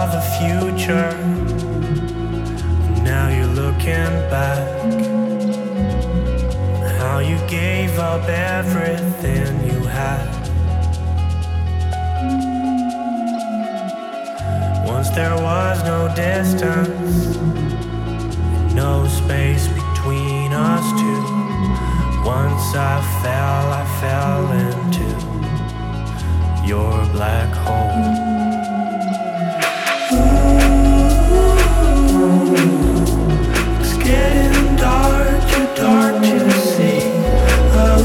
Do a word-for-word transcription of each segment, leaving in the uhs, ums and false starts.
of a future. Now you're looking back, how you gave up everything you had. Once there was no distance, no space between us two. Once I fell, I fell into your black hole. It's getting dark, too dark to see. Oh,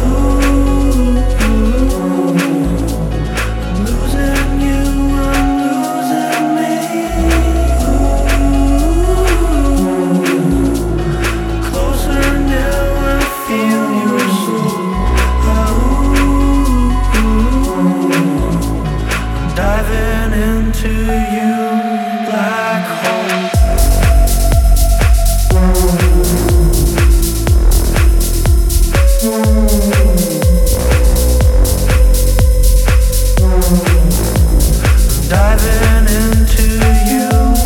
I'm losing you, I'm losing me. Ooh, closer now, I feel your soul. Oh, I'm diving into you, black hole. Diving into you.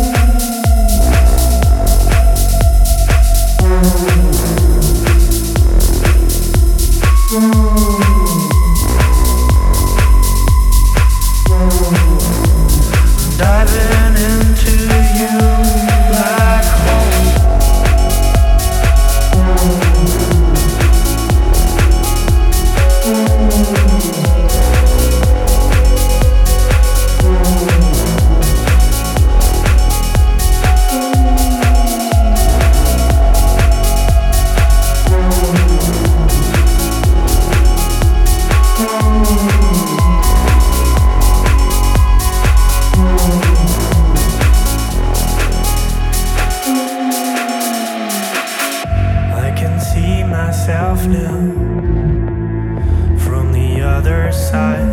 Diving into you, black hole. I can see myself now from the other side.